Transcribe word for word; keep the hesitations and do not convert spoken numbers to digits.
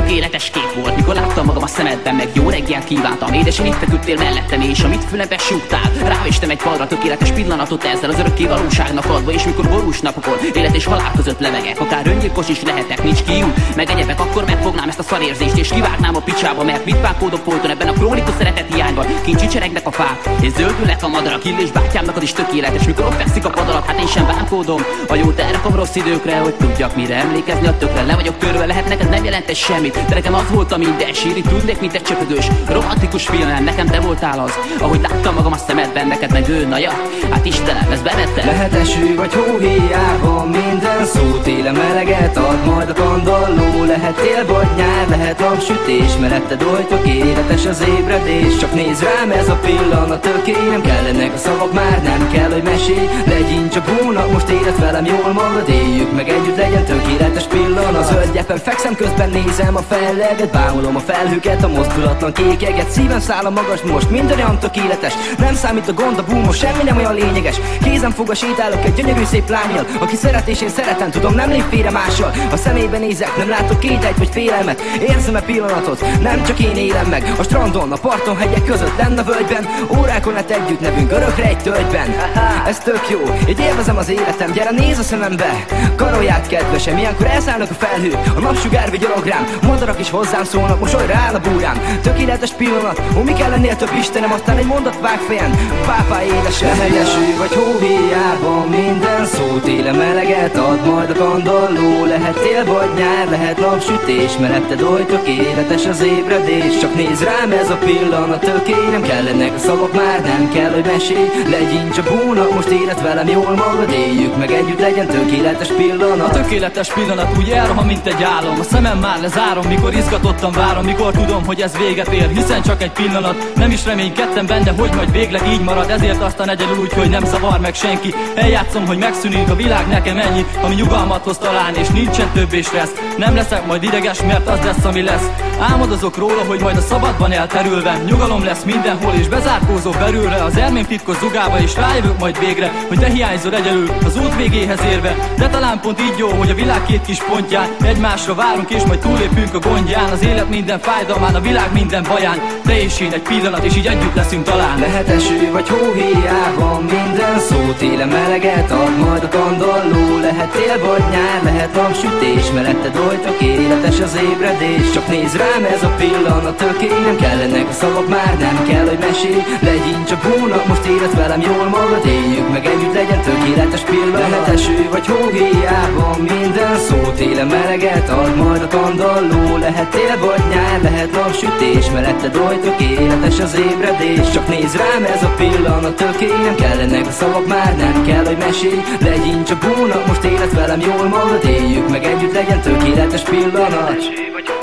tökéletes kép volt, mikor láttam magam a szemedben, meg jó reggelt kívántam. Édes, én itt feküdtél mellettem, és amit fülembe súgtál, rávéstem egy padra, tökéletes pillanatot ezzel az örökké valóságnak adva. És mikor borús napokon élet és halál között levegek, akár öngyilkos is lehetek, nincs kiút, meg egyebek, akkor megfognám ezt a szarérzést, és kivágnám a picsába, mert mit pákódok folyton ebben a krónikus szeretet hiányban. Kint csicseregnek a fák, és zöldülnek a madarak, illés bátyámnak is tökéletes, mikor ott fekszik a pad alatt, hát én sem bánkódom. A jót elrakom rossz időkre, hogy tudjak mire emlékezni a tökre. Le vagyok törve, lehet neked nem jelent ez semmit, de nekem az volt a minden, sírni tudnék, mint egy csöpögős romantikus film. Nekem te voltál az, ahogy láttam magam a szemedben, neked meg ő, na ja, hát Istenem, ez bevette. Lehet eső vagy hó, hiába minden szó, télen meleget ad majd a kandalló. Lehet tél vagy nyár, lehet napsütés, melletted oly tökéletes az ébredés. Csak nézd rám, ez a pillanat töké, nem kellenek a szavak, már nem kell, hogy mesélj. Legyünk csak búnak, most élet velem jól magad, éljük meg együtt, legyen tökéletes pillanat. Zöld gyepen fekszem, közben nézem a felleget, bámulom a felhőket, a mozdulatlan kékeget. Szívem száll a magas, most minden olyan tökéletes, nem számít a gond, a búmos, semmi nem olyan lényeges. Kézem fogva sétálok egy gyönyörű szép lányjal, aki szeret és én szeretem, tudom, nem lép félre mással. A szemébe nézek, nem látok kételyt vagy félelmet, érzem a pillanatot, nem csak én élem meg. A strandon, a parton, hegyek között, lenne a völgyben, órákon át együtt nevünk örökre egy tölgyben. Ez tök jó, így élvezem az életem, gyere nézz a szemembe, karolját kedvesem, ilyenkor elszállnak a felhők, a napsugár vigyolog rám, madarak is hozzám szólnak, mosolyra áll a búrám. Tökéletes pillanat, ó, mi kell lennél több Istenem, aztán egy mondat vág fejen, pápá édesem. Lehet eső vagy hó, hiába minden szó, télen meleget ad majd a kandalló. Lehet tél vagy nyár, lehet napsütés, melletted oly tökéletes az ébredés. Csak nézd rám, ez a pillanat töké, nem kellenek a szavak, már nem kell, hogy mesélj. Legyünk csak búnak, most élet velem jól magad, éljük meg együtt, legyen tökéletes pillanat. A tökéletes pillanat úgy elrohan, mint egy álom. A szemem már lezárom, mikor izgatottan várom, mikor tudom, hogy ez véget ér, hiszen csak egy pillanat. Nem is reménykedtem benne, hogy majd végleg így marad, ezért aztán egyedül úgy, hogy nem zavar meg senki. Eljátszom, hogy megszűnik a világ, nekem ennyi, ami nyugalmat hoz talán, és nincsen több és lesz. Nem leszek majd ideges, mert az lesz, ami lesz. Álmodozok róla, hogy majd a szabadban elterülve nyugalom lesz mindenhol, és bezárkózok belülre az elmém titkos zugába, és rájövök majd végre, hogy te hiányzol egyelül az út végéhez érve. De talán pont így jó, hogy a világ két kis pontján egymásra várunk, és majd túlépünk a gondján. Az élet minden fájdalmán, a világ minden baján, te és én egy pillanat, és így együtt leszünk talán. Lehet eső vagy hó, hiába minden szó, télen meleget ad majd a kandalló. Lehet tél vagy nyár, lehet napsütés, melletted oly tökéletes az ébredés. Csak nézd rám, ez a pillanat töké, nem kellenek a szavak, már nem kell, hogy mesélj. Legyünk csak búnak, most élet velem jól magad, éljük meg együtt, legyen tökéletes pillanat. Lehet eső vagy hó, hiába minden szó, télen meleget ad majd a kandalló. Lehet tél vagy nyár, lehet napsütés, melletted oly tökéletes az ébredés. Csak nézd rám, ez a pillanat töké, nem kellenek a szavak, már nem kell, hogy mesélj. Legyünk csak búnak, most élet velem jól magad, éljük meg együtt, legyen tökéletes pillanat.